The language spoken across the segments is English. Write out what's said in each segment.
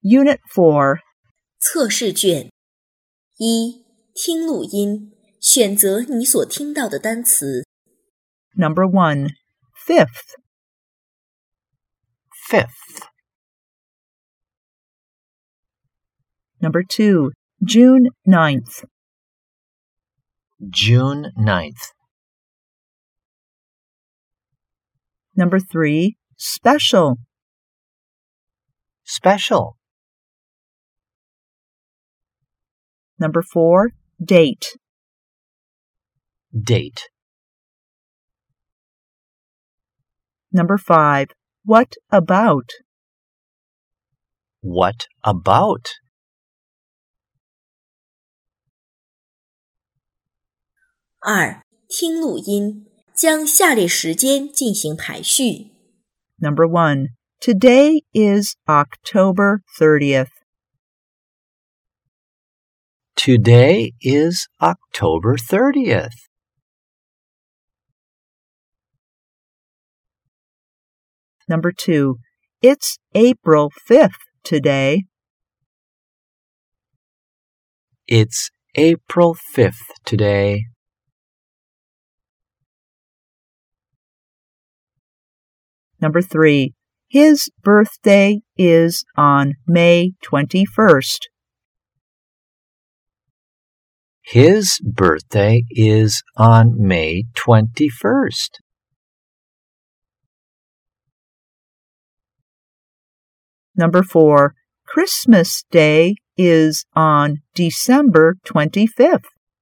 Unit 4. 测试卷1，听录音，选择你所听到的单词。 Number 1. Fifth. Fifth. Number 2. June 9th. June 9th. Number 3. Special. Special. Number 4. Date. Date. Number 5. What about? What about? 2，听录音，将下列时间进行排序。 Number 1. Today is October 30th. Today is October 30th. Number 2. It's April 5th today. It's April 5th today. Number 3. His birthday is on May 21st. His birthday is on May 21st. Number 4. Christmas Day is on December 25th.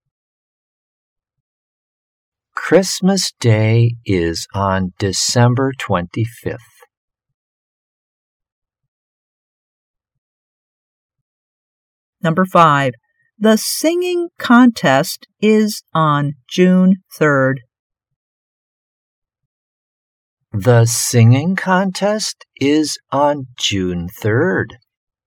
Christmas Day is on December 25th. Number 5. The singing contest is on June 3rd. The singing contest is on June 3rd.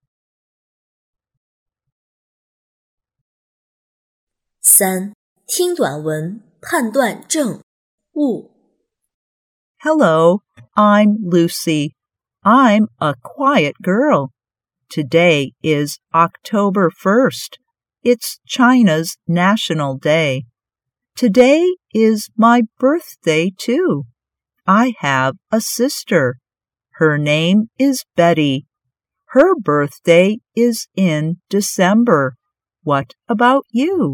3，听短文，判断正误。 Hello, I'm Lucy. I'm a quiet girl. Today is October 1st. It's China's National Day. Today is my birthday, too. I have a sister. Her name is Betty. Her birthday is in December. What about you?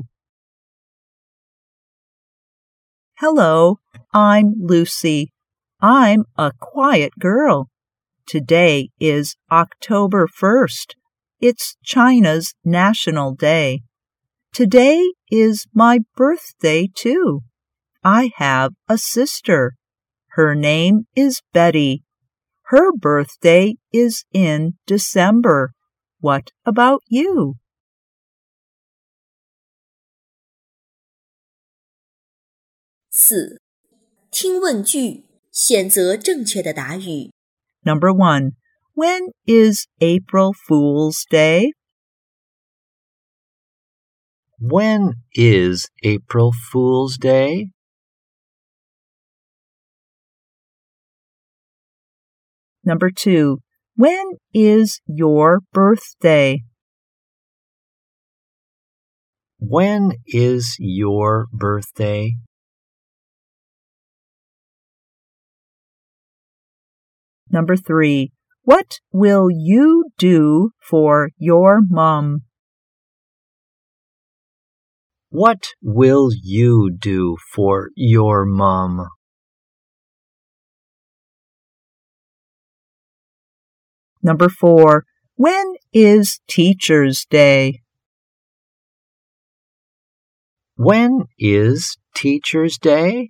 Hello, I'm Lucy. I'm a quiet girl. Today is October 1st. It's China's National Day. Today is my birthday, too. I have a sister. Her name is Betty. Her birthday is in December. What about you? 4，听问句，选择正确的答语。 Number 1. When is April Fool's Day? When is April Fool's Day? Number 2. When is your birthday? When is your birthday? Number 3. What will you do for your mom? What will you do for your mom? Number 4. When is Teacher's Day? When is Teacher's Day?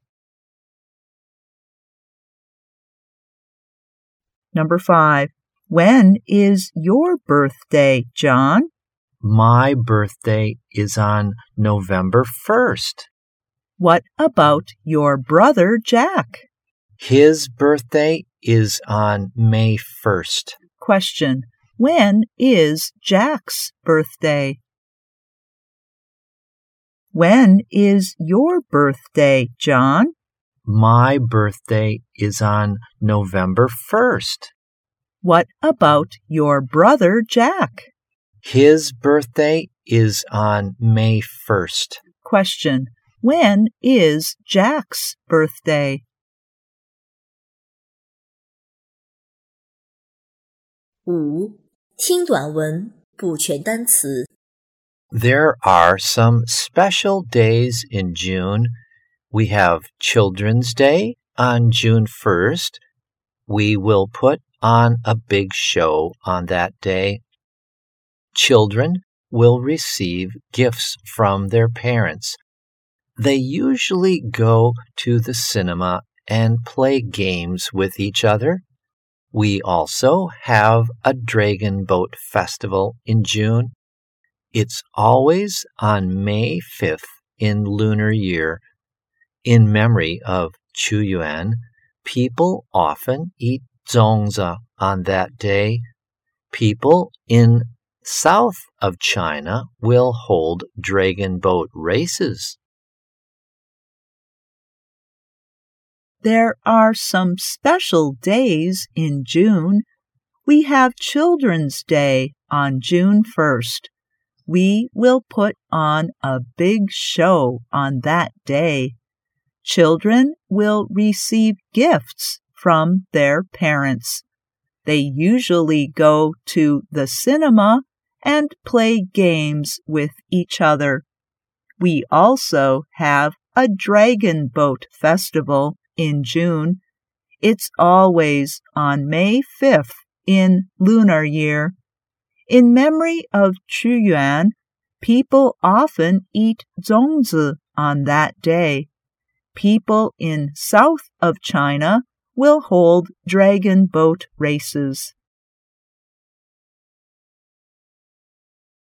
Number 5. When is your birthday, John? My birthday is on November 1st. What about your brother, Jack? His birthday is on May 1st. Question. When is Jack's birthday? When is your birthday, John? My birthday is on November 1st. What about your brother Jack? His birthday is on May 1st. Question. When is Jack's birthday? 5. 听短文，补全单词。 There are some special days in June. We have Children's Day on June 1st. We will put on a big show on that day. Children will receive gifts from their parents. They usually go to the cinema and play games with each other. We also have a Dragon Boat Festival in June. It's always on May 5th in lunar year. In memory of Quyuan, people often eat zongzi on that day. People in south of China will hold dragon boat races. There are some special days in June. We have Children's Day on June 1st. We will put on a big show on that day. Children will receive gifts from their parents. They usually go to the cinema and play games with each other. We also have a Dragon Boat Festival in June. It's always on May 5th in lunar year. In memory of Quyuan, people often eat zongzi on that day. People in south of China will hold dragon boat races.